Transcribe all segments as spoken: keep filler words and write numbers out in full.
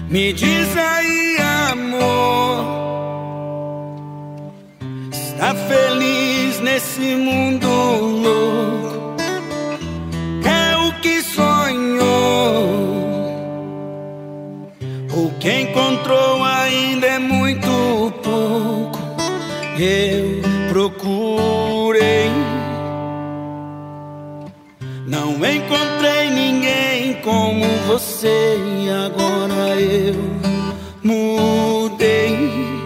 Me diz aí, amor, está feliz nesse mundo louco? É o que sonhou, o que encontrou ainda é muito pouco. Eu procurei, não encontrei ninguém como você, e agora eu mudei.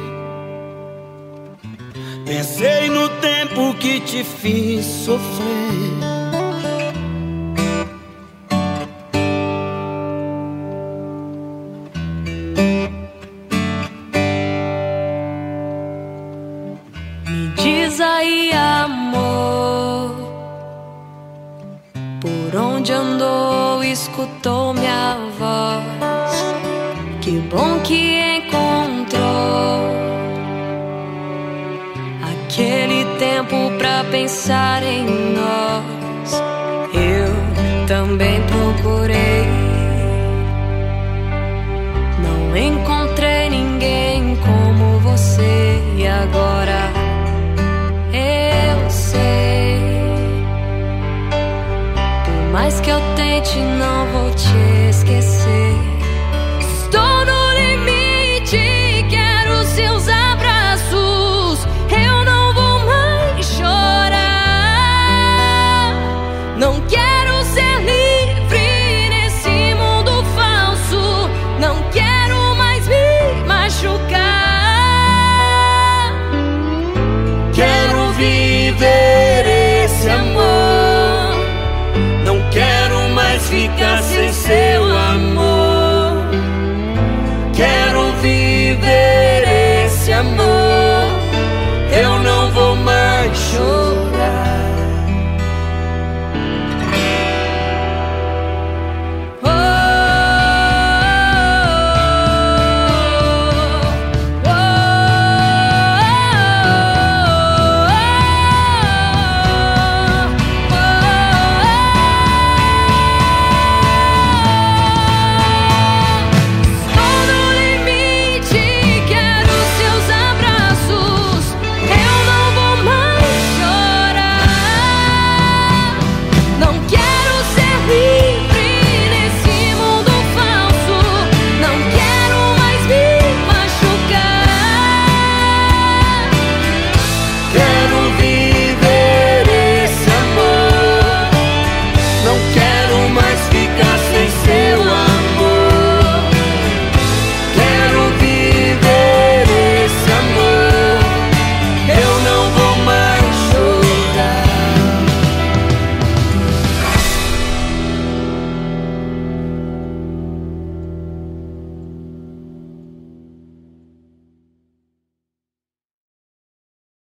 Pensei no tempo que te fiz sofrer. Me diz aí, amor, por onde andou, escutou minha voz. Que bom que encontrou aquele tempo pra pensar em nós. Eu também procurei.